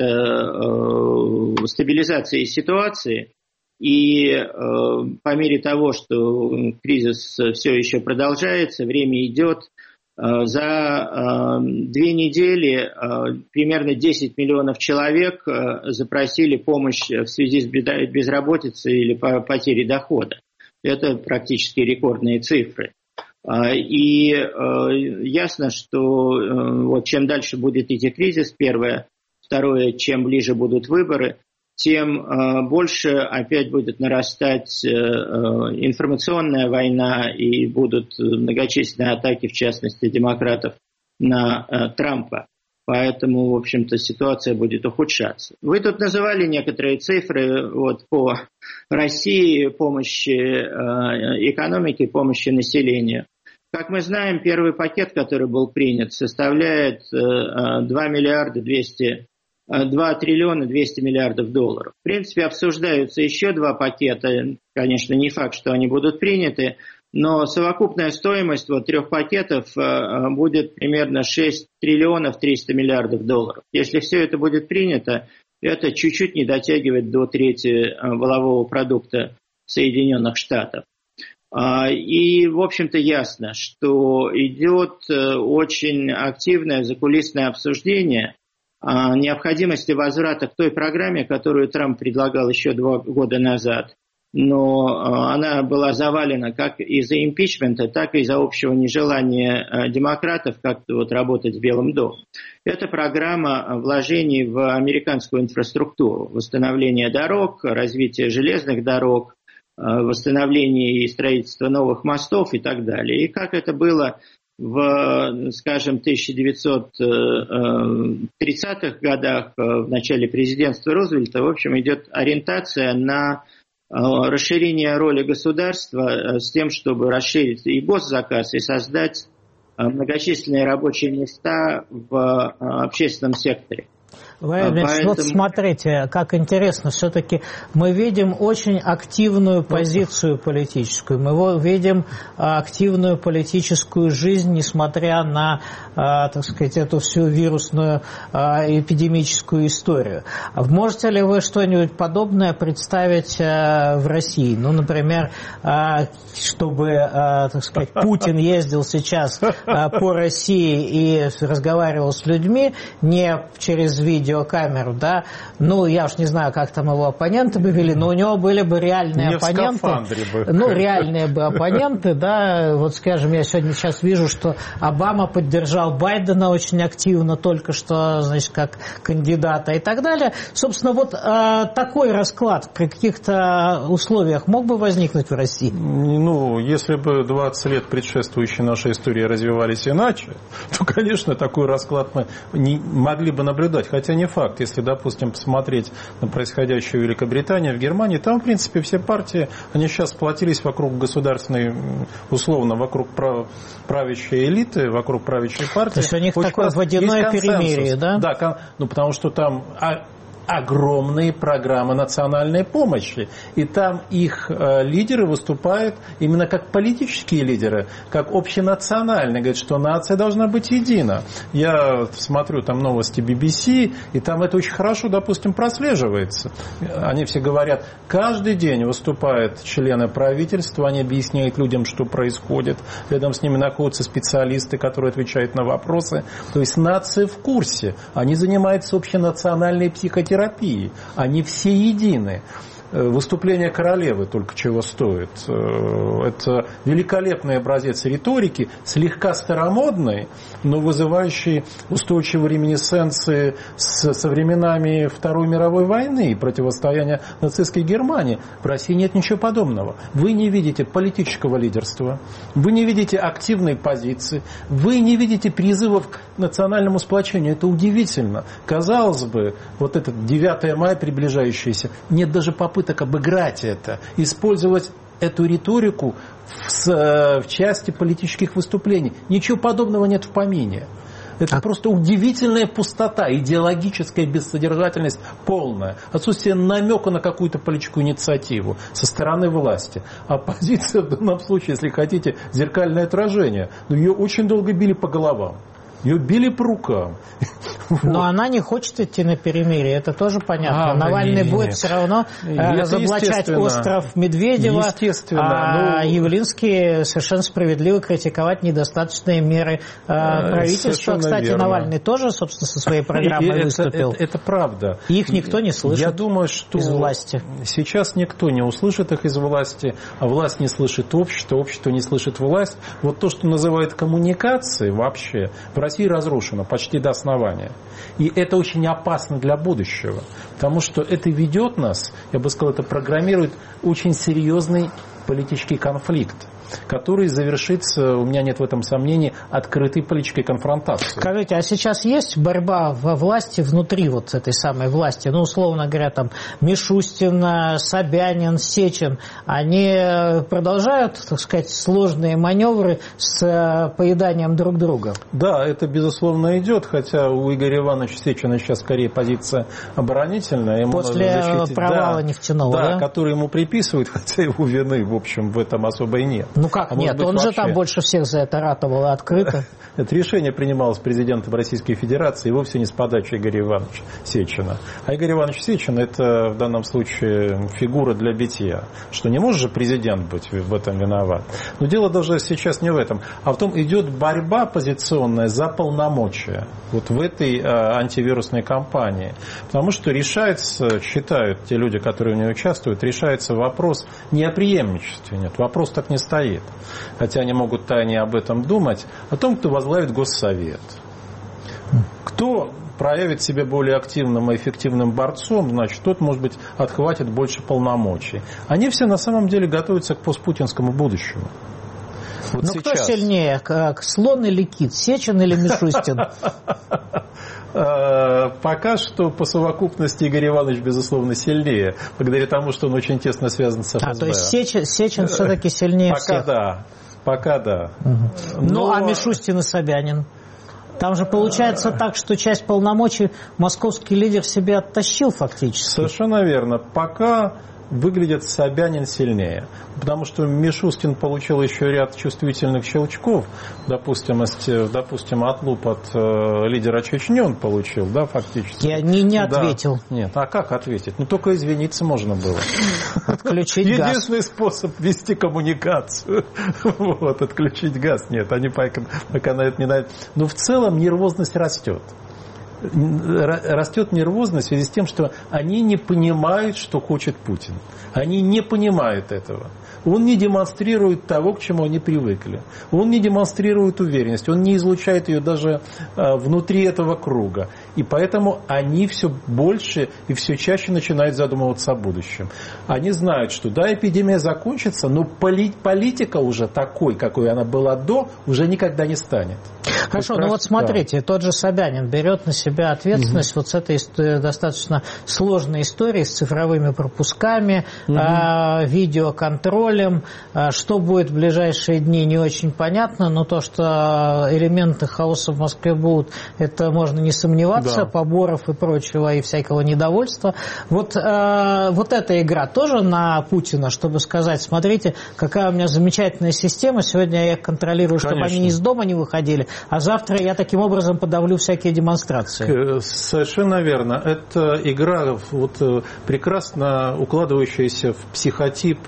как-то э, стабилизации ситуации и э, по мере того, что кризис все еще продолжается, время идет, э, за э, две недели э, примерно десять миллионов человек э, запросили помощь в связи с безработицей или потерей дохода. Это практически рекордные цифры. И э, ясно, что э, вот чем дальше будет идти кризис, первое, второе, чем ближе будут выборы, тем э, больше опять будет нарастать э, информационная война и будут многочисленные атаки, в частности, демократов на э, Трампа. Поэтому, в общем-то, ситуация будет ухудшаться. Вы тут называли некоторые цифры вот, по России, помощи э, экономике, помощи населению. Как мы знаем, первый пакет, который был принят, составляет два миллиарда двести, два триллиона двести миллиардов долларов. В принципе, обсуждаются еще два пакета. Конечно, не факт, что они будут приняты, но совокупная стоимость вот трех пакетов будет примерно шесть триллионов триста миллиардов долларов. Если все это будет принято, это чуть-чуть не дотягивает до трети валового продукта Соединенных Штатов. И, в общем-то, ясно, что идет очень активное закулисное обсуждение о необходимости возврата к той программе, которую Трамп предлагал еще два года назад. Но она была завалена как из-за импичмента, так и из-за общего нежелания демократов как-то вот работать в Белом доме. Это программа вложений в американскую инфраструктуру, восстановление дорог, развитие железных дорог, восстановление и строительство новых мостов и так далее. И как это было в, скажем, тысяча девятьсот тридцатых годах, в начале президентства Рузвельта, в общем, идет ориентация на расширение роли государства с тем, чтобы расширить и госзаказ, и создать многочисленные рабочие места в общественном секторе. Владимир, Поэтому... вот смотрите, как интересно, все-таки мы видим очень активную позицию политическую, мы видим активную политическую жизнь, несмотря на, так сказать, эту всю вирусную эпидемическую историю. Можете ли вы что-нибудь подобное представить в России? Ну, например, чтобы, так сказать, Путин ездил сейчас по России и разговаривал с людьми не через видеокамеру, да, ну, я уж не знаю, как там его оппоненты бы вели, но у него были бы реальные не оппоненты, бы. ну, реальные бы оппоненты, да, вот, скажем, я сегодня сейчас вижу, что Обама поддержал Байдена очень активно, только что, значит, как кандидата и так далее. Собственно, вот э, такой расклад при каких-то условиях мог бы возникнуть в России? Ну, если бы двадцать лет предшествующей нашей истории развивались иначе, то, конечно, такой расклад мы не могли бы наблюдать. Хотя не факт. Если, допустим, посмотреть на происходящее в Великобритании, в Германии, там, в принципе, все партии, они сейчас сплотились вокруг государственной, условно, вокруг правящей элиты, вокруг правящей партии. То есть у них очень такое водяное перемирие, да? Да, ну, потому что там огромные программы национальной помощи. И там их э, лидеры выступают именно как политические лидеры, как общенациональные. Говорят, что нация должна быть едина. Я смотрю там новости би би си, и там это очень хорошо, допустим, прослеживается. Они все говорят, каждый день выступают члены правительства, они объясняют людям, что происходит. Рядом с ними находятся специалисты, которые отвечают на вопросы. То есть нация в курсе. Они занимаются общенациональной психотерапией. Они все едины. Выступление королевы только чего стоит. Это великолепный образец риторики, слегка старомодный, но вызывающий устойчивые реминисценции с, со временами Второй мировой войны и противостояния нацистской Германии. В России нет ничего подобного. Вы не видите политического лидерства, вы не видите активной позиции, вы не видите призывов к национальному сплочению. Это удивительно. Казалось бы, вот этот девятое мая приближающееся, нет даже попытки попыток обыграть это, использовать эту риторику в, в части политических выступлений. Ничего подобного нет в помине. Это а... просто удивительная пустота, идеологическая бессодержательность полная. Отсутствие намека на какую-то политическую инициативу со стороны власти. Оппозиция в данном случае, если хотите, зеркальное отражение. Но ее очень долго били по головам. Ее били по рукам. Но вот. Она не хочет идти на перемирие, это тоже понятно. А, Навальный нет, будет нет. все равно это разоблачать остров Медведева, а ну... Явлинский совершенно справедливо критиковать недостаточные меры правительства. Кстати, верно. Навальный тоже, собственно, со своей программой это, выступил. Это, это правда. Их никто не слышит. Я думаю, что из власти. Сейчас никто не услышит их из власти, а власть не слышит общество, общество не слышит власть. Вот то, что называют коммуникацией вообще, в России разрушено почти до основания. И это очень опасно для будущего, потому что это ведет нас, я бы сказал, это программирует очень серьезный политический конфликт, который завершится, у меня нет в этом сомнений, открытой политической конфронтацией. Скажите, а сейчас есть борьба во власти внутри вот этой самой власти? Ну, условно говоря, там Мишустин, Собянин, Сечин, они продолжают, так сказать, сложные маневры с поеданием друг друга? Да, это, безусловно, идет, хотя у Игоря Ивановича Сечина сейчас скорее позиция оборонительная. Ему После провала да, нефтяного, да? Да, который ему приписывают, хотя его вины, в общем, в этом особо и нет. Ну как а нет, он вообще... же там больше всех за это ратовал открыто. Это решение принималось президентом Российской Федерации и вовсе не с подачи Игоря Ивановича Сечина. А Игорь Иванович Сечин – это в данном случае фигура для битья. Что не может же президент быть в этом виноват. Но дело даже сейчас не в этом, а в том, идет борьба оппозиционная за полномочия вот в этой а, антивирусной кампании. Потому что решается, считают те люди, которые в ней участвуют, решается вопрос не о преемничестве, нет, вопрос так не стоит. Хотя они могут тайне об этом думать, о том, кто возглавит Госсовет. Кто проявит себя более активным и эффективным борцом, значит, тот, может быть, отхватит больше полномочий. Они все на самом деле готовятся к постпутинскому будущему. Вот но сейчас. Кто сильнее, как слон или кит, Сечин или Мишустин? Пока что по совокупности Игорь Иванович, безусловно, сильнее, благодаря тому, что он очень тесно связан с эф эс бэ. А, то есть Сечин, Сечин все-таки сильнее пока всех? Пока да, пока да. Угу. Но... Ну, а Мишустин и Собянин? Там же получается так, что часть полномочий московский лидер себе оттащил фактически. Совершенно верно. Пока выглядит Собянин сильнее. Потому что Мишустин получил еще ряд чувствительных щелчков. Допустим, допустим отлуп от э, лидера Чечни он получил, да, фактически. Я не, не ответил. Да. Нет, а как ответить? Ну, только извиниться можно было. Отключить газ. Единственный способ вести коммуникацию. Вот, отключить газ. Нет, они пока, пока на это не дают. Но в целом нервозность растет. Растет нервозность в связи с тем, что они не понимают, что хочет Путин. Они не понимают этого. Он не демонстрирует того, к чему они привыкли. Он не демонстрирует уверенность. Он не излучает ее даже внутри этого круга. И поэтому они все больше и все чаще начинают задумываться о будущем. Они знают, что да, эпидемия закончится, но политика уже такой, какой она была до, уже никогда не станет. Хорошо, вот, ну вот смотрите, да. Тот же Собянин берет на себя себя ответственность mm-hmm. вот с этой достаточно сложной историей, с цифровыми пропусками, mm-hmm. видеоконтролем. Что будет в ближайшие дни, не очень понятно, но то, что элементы хаоса в Москве будут, это можно не сомневаться, да. поборов и прочего, и всякого недовольства. Вот, вот эта игра тоже на Путина, чтобы сказать, смотрите, какая у меня замечательная система, сегодня я их контролирую, чтобы Конечно. Они из дома не выходили, а завтра я таким образом подавлю всякие демонстрации. Совершенно верно. Это игра вот, прекрасно укладывающаяся в психотип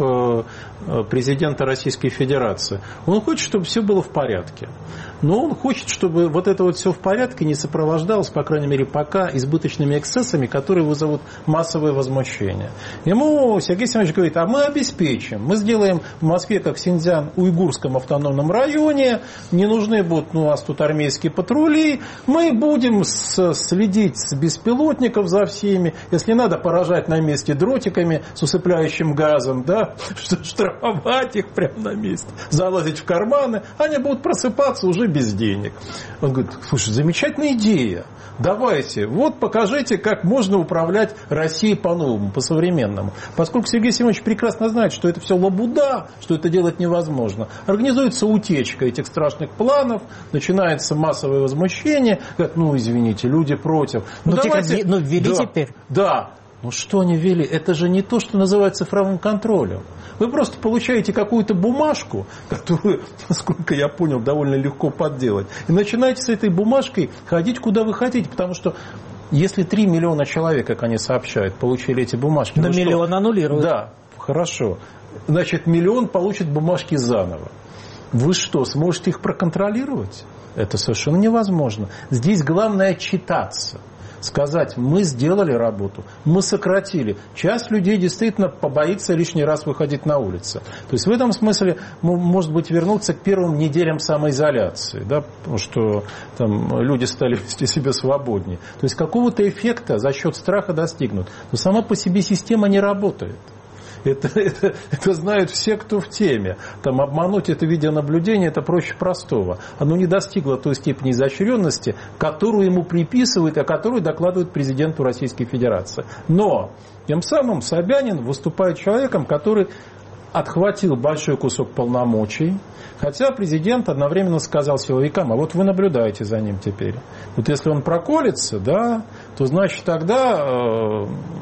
президента Российской Федерации. Он хочет, чтобы все было в порядке. Но он хочет, чтобы вот это вот все в порядке не сопровождалось, по крайней мере, пока избыточными эксцессами, которые вызовут массовое возмущение. Ему Сергей Семенович говорит, а мы обеспечим, мы сделаем в Москве, как в Синьцзян-Уйгурском автономном районе, не нужны будут ну, у нас тут армейские патрули, мы будем с, следить с беспилотников за всеми, если надо, поражать на месте дротиками с усыпляющим газом, да, штрафовать их прямо на месте, залазить в карманы, они будут просыпаться уже без денег. Он говорит, слушай, замечательная идея. Давайте, вот покажите, как можно управлять Россией по-новому, по-современному. Поскольку Сергей Семенович прекрасно знает, что это все лабуда, что это делать невозможно, организуется утечка этих страшных планов, начинается массовое возмущение, говорят, ну, извините, люди против. Ну, ну давайте... ну ввели да, теперь. Да. Ну что они ввели? Это же не то, что называют цифровым контролем. Вы просто получаете какую-то бумажку, которую, насколько я понял, довольно легко подделать, и начинаете с этой бумажкой ходить куда вы хотите, потому что если три миллиона человек, как они сообщают, получили эти бумажки... На миллион аннулируют. Да, хорошо. Значит, миллион получит бумажки заново. Вы что, сможете их проконтролировать? Это совершенно невозможно. Здесь главное отчитаться. Сказать, мы сделали работу, мы сократили. Часть людей действительно побоится лишний раз выходить на улицу. То есть в этом смысле, может быть, вернуться к первым неделям самоизоляции, да, потому что там люди стали вести себя свободнее. То есть какого-то эффекта за счет страха достигнут. Но сама по себе система не работает. Это, это, это знают все, кто в теме. Там обмануть это видеонаблюдение, это проще простого. Оно не достигло той степени изощренности, которую ему приписывают, а которую докладывает президенту Российской Федерации. Но тем самым Собянин выступает человеком, который отхватил большой кусок полномочий, хотя президент одновременно сказал силовикам, а вот вы наблюдаете за ним теперь. Вот если он проколется, да, то значит тогда э,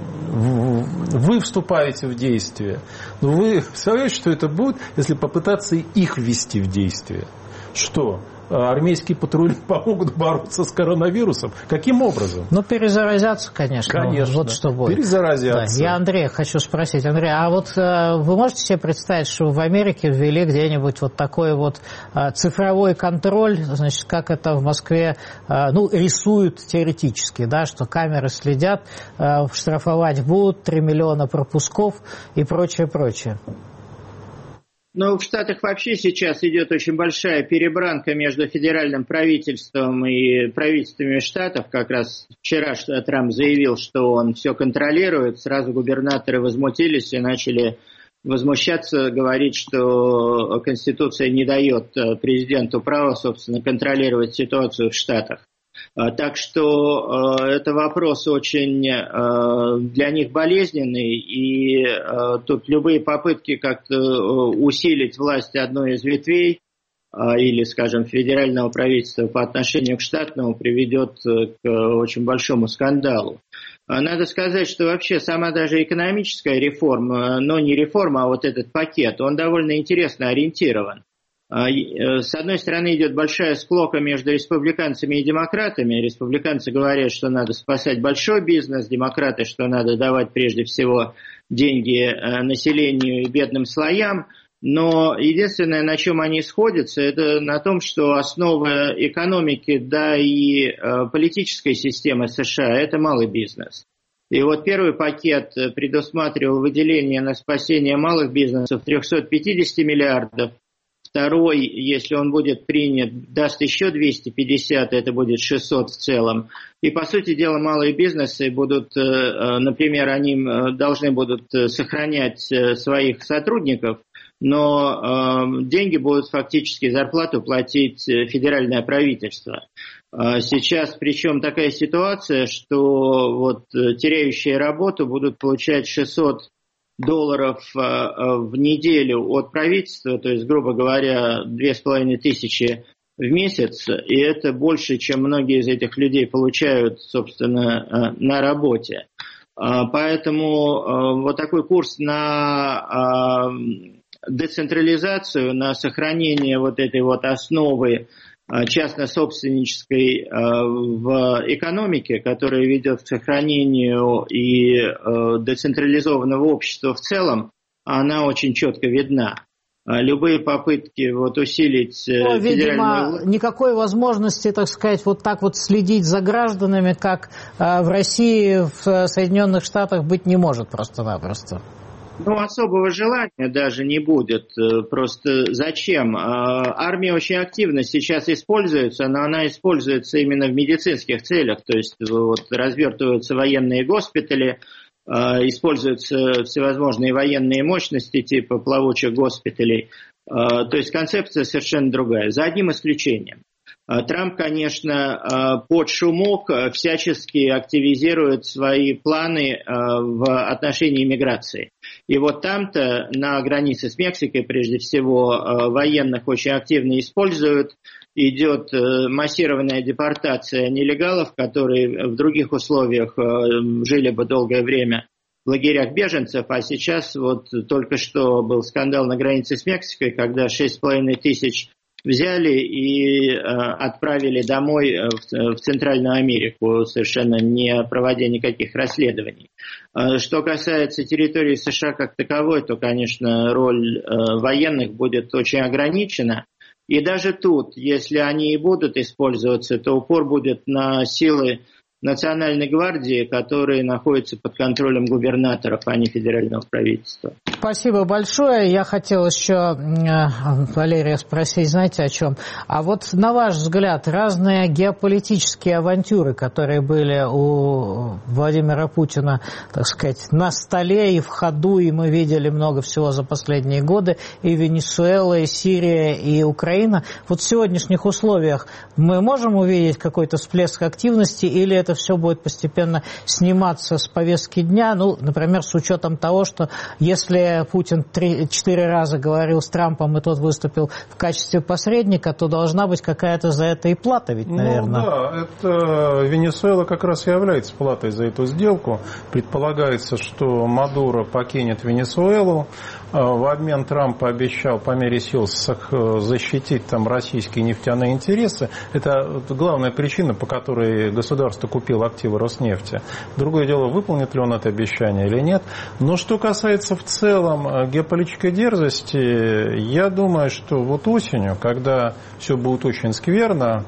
вы вступаете в действие. Но вы представляете, что это будет, если попытаться их ввести в действие? Что? Армейские патрули помогут бороться с коронавирусом? Каким образом? Ну, перезаразятся, конечно. Конечно. Вот что будет. Перезаразятся. Да. Я Андрея хочу спросить. Андрей, а вот э, вы можете себе представить, что в Америке ввели где-нибудь вот такой вот э, цифровой контроль, значит, как это в Москве, э, ну, рисуют теоретически, да, что камеры следят, э, штрафовать будут, три миллиона пропусков и прочее, прочее. Ну, в Штатах вообще сейчас идет очень большая перебранка между федеральным правительством и правительствами штатов. Как раз вчера Трамп заявил, что он все контролирует. Сразу губернаторы возмутились и начали возмущаться, говорить, что Конституция не дает президенту права, собственно, контролировать ситуацию в Штатах. Так что э, это вопрос очень э, для них болезненный, и э, тут любые попытки как-то усилить власть одной из ветвей э, или, скажем, федерального правительства по отношению к штатному приведет к очень большому скандалу. Надо сказать, что вообще сама даже экономическая реформа, но не реформа, а вот этот пакет, он довольно интересно ориентирован. С одной стороны, идет большая склока между республиканцами и демократами. Республиканцы говорят, что надо спасать большой бизнес, демократы, что надо давать прежде всего деньги населению и бедным слоям. Но единственное, на чем они сходятся, это на том, что основа экономики, да и политической системы США – это малый бизнес. И вот первый пакет предусматривал выделение на спасение малых бизнесов триста пятьдесят миллиардов. Второй, если он будет принят, даст еще двести пятьдесят, это будет шестьсот в целом. И, по сути дела, малые бизнесы будут, например, они должны будут сохранять своих сотрудников, но деньги будут фактически зарплату платить федеральное правительство. Сейчас, причем такая ситуация, что вот теряющие работу будут получать шестьсот долларов в неделю от правительства, то есть, грубо говоря, две с половиной тысячи в месяц, и это больше, чем многие из этих людей получают, собственно, на работе. Поэтому вот такой курс на децентрализацию, на сохранение вот этой вот основы частно-собственнической в экономике, которая ведет к сохранению и децентрализованного общества в целом, она очень четко видна. Любые попытки вот усилить Но, федеральную... Видимо, никакой возможности, так сказать, вот так вот следить за гражданами, как в России, в Соединенных Штатах, быть не может просто-напросто. Ну, особого желания даже не будет. Просто зачем? Армия очень активно сейчас используется, но она используется именно в медицинских целях. То есть вот, развертываются военные госпитали, используются всевозможные военные мощности типа плавучих госпиталей. То есть концепция совершенно другая, за одним исключением. Трамп, конечно, под шумок всячески активизирует свои планы в отношении миграции. И вот там-то, на границе с Мексикой, прежде всего, военных очень активно используют. Идет массированная депортация нелегалов, которые в других условиях жили бы долгое время в лагерях беженцев, а сейчас вот только что был скандал на границе с Мексикой, когда шесть с половиной тысяч взяли и э, отправили домой в, в Центральную Америку, совершенно не проводя никаких расследований. Э, что касается территории США как таковой, то, конечно, роль э, военных будет очень ограничена. И даже тут, если они и будут использоваться, то упор будет на силы Национальной гвардии, которые находятся под контролем губернаторов, а не федерального правительства. Спасибо большое. Я хотел еще, Валерия, спросить, знаете, о чем? А вот на ваш взгляд, разные геополитические авантюры, которые были у Владимира Путина, так сказать, на столе и в ходу, и мы видели много всего за последние годы, и Венесуэла, и Сирия, и Украина. Вот в сегодняшних условиях мы можем увидеть какой-то всплеск активности, или это все будет постепенно сниматься с повестки дня? Ну, например, с учетом того, что если Путин три-четыре раза говорил с Трампом, и тот выступил в качестве посредника, то должна быть какая-то за это и плата, ведь, наверное. Ну да, это Венесуэла как раз и является платой за эту сделку. Предполагается, что Мадуро покинет Венесуэлу. В обмен Трамп обещал по мере сил защитить там российские нефтяные интересы. Это главная причина, по которой государство купило активы Роснефти. Другое дело, выполнит ли он это обещание или нет. Но что касается в целом геополитической дерзости, я думаю, что вот осенью, когда все будет очень скверно,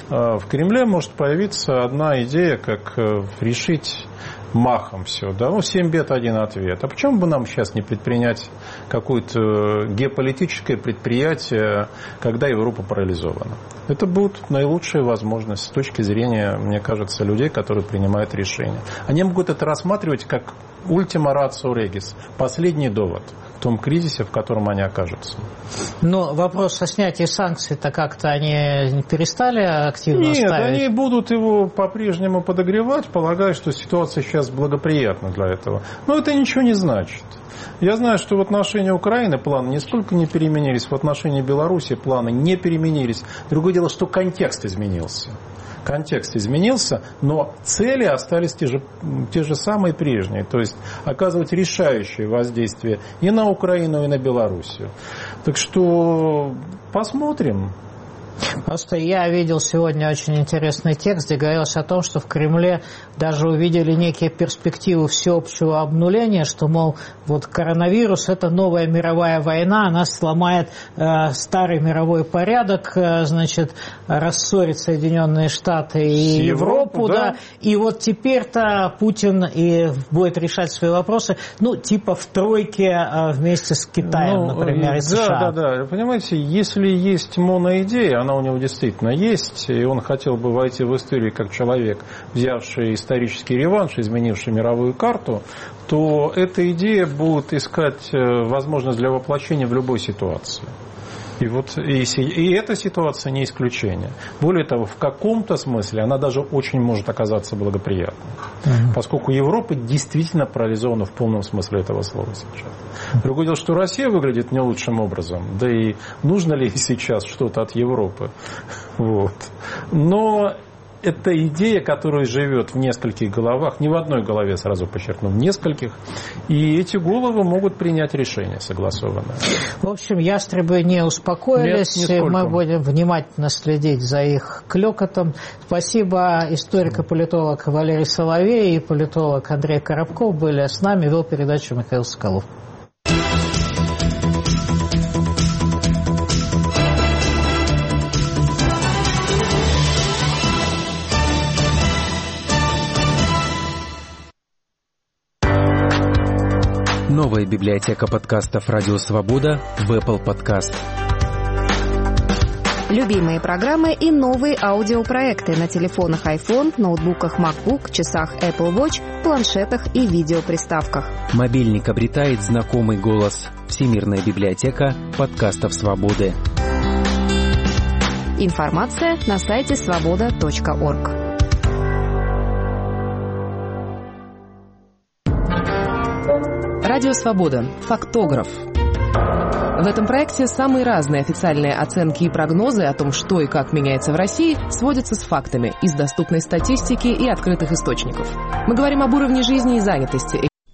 в Кремле может появиться одна идея, как решить махом все, да, ну, семь бед, один ответ. А почему бы нам сейчас не предпринять какое-то геополитическое предприятие, когда Европа парализована? Это будет наилучшая возможность с точки зрения, мне кажется, людей, которые принимают решения. Они могут это рассматривать как ультима рацио регис, последний довод в том кризисе, в котором они окажутся. Но вопрос о снятии санкций-то как-то они перестали активно Нет, ставить? они будут его по-прежнему подогревать, полагая, что ситуация сейчас благоприятна для этого. Но это ничего не значит. Я знаю, что в отношении Украины планы нисколько не переменились, в отношении Беларуси планы не переменились. Другое дело, что контекст изменился. Контекст изменился, но цели остались те же, те же самые прежние. То есть оказывать решающее воздействие и на Украину, и на Белоруссию. Так что посмотрим. Просто я видел сегодня очень интересный текст, где говорилось о том, что в Кремле даже увидели некие перспективы всеобщего обнуления, что, мол, вот коронавирус – это новая мировая война, она сломает э, старый мировой порядок, э, значит, рассорит Соединенные Штаты и Европу, Европу да. да, и вот теперь-то Путин и будет решать свои вопросы, ну, типа в тройке э, вместе с Китаем, ну, например, и США. Да, да, да. Понимаете, если есть моноидея, она у него действительно есть, и он хотел бы войти в историю как человек, взявший исторический реванш, изменивший мировую карту, то эта идея будет искать возможность для воплощения в любой ситуации. И вот и, и эта ситуация не исключение. Более того, в каком-то смысле она даже очень может оказаться благоприятной. Uh-huh. Поскольку Европа действительно парализована в полном смысле этого слова сейчас. Другое дело, что Россия выглядит не лучшим образом. Да и нужно ли сейчас что-то от Европы? Вот. Но это идея, которая живет в нескольких головах, не в одной голове, сразу подчеркну, в нескольких. И эти головы могут принять решение согласованное. В общем, ястребы не успокоились. Нет, мы будем внимательно следить за их клёкотом. Спасибо. Историк-политолог Валерий Соловей и политолог Андрей Коробков были с нами. Вел передачу Михаил Соколов. Новая библиотека подкастов «Радио Свобода» в Apple Podcast. Любимые программы и новые аудиопроекты на телефонах iPhone, ноутбуках MacBook, часах Apple Watch, планшетах и видеоприставках. Мобильник обретает знакомый голос. Всемирная библиотека подкастов «Свободы». Информация на сайте свобода точка орг. Радио «Свобода». Фактограф. В этом проекте самые разные официальные оценки и прогнозы о том, что и как меняется в России, сводятся с фактами из доступной статистики и открытых источников. Мы говорим об уровне жизни и занятости,